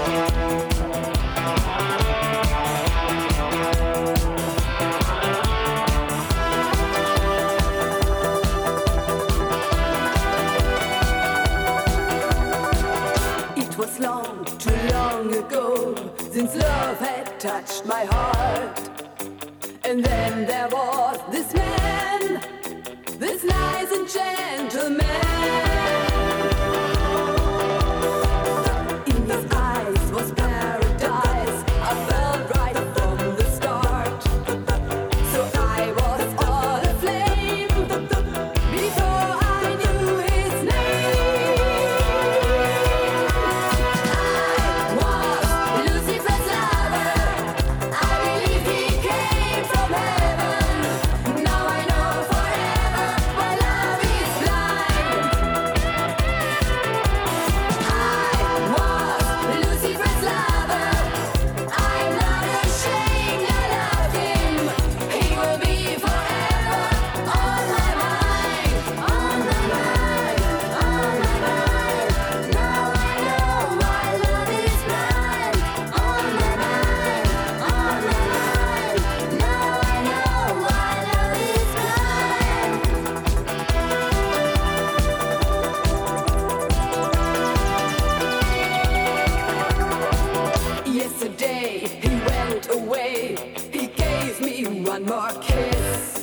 It was long, too long ago, since love had touched my heart. And then there was this man, this nice and gentleman. In his eyes was paradise, I felt right from the start. So I was all aflame before I knew his name. I was Lucifer's lover, I believed he came from heaven. Now I know forever my love is blind. I was Lucifer's lover, I'm not ashamed I love him. He will be forever on my mind, on my mind, on my mind. Now I know my love is blind, on my mind, on my mind. Now I know my love is blind. Yesterday he went away, he gave me one more kiss.